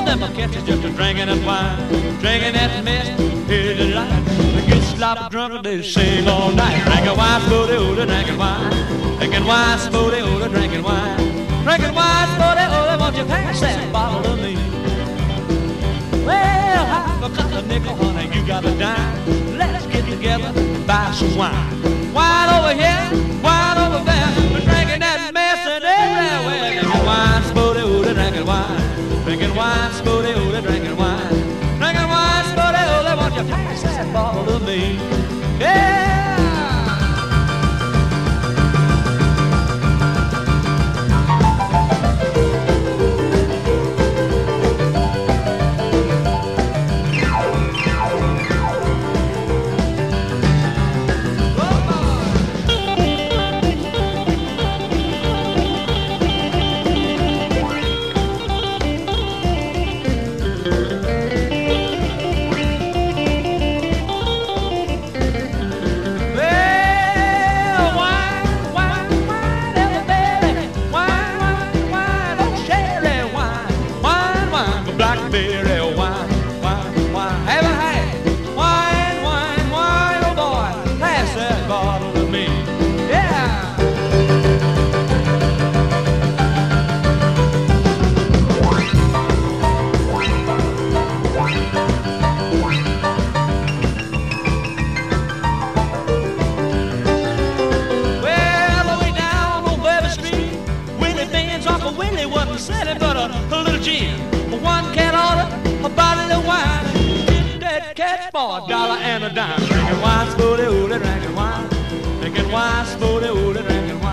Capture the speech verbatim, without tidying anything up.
them a catch just a drinking that wine, drinking that mess. Here's the light. They get sloppy drunk and they sing all night. Drinking wine, spooty, ooh, drinking wine. Drinking wine, spooty, ooh, drinking wine. Drinking wine, spooty, ooh, won't you pass that bottle to me? Well, I've got a nickel, honey, you got a dime. Let's get together and buy some wine. Wine over here, wine over there. We're drinking that mess and everywhere. Drinking wine, spooty, ooh, drinking wine. Drinking wine, spooty, ooh, drinking wine. Drinking wine, spooty, ooh, won't you pass that bottle to me? Yeah! Selling but a, a little gin. One can order a bottle of wine. Get that cat for a dollar and a dime. Drinking wine, spooty, ooh, drinking wine. Drinking wine, spooty, ooh, drinking wine.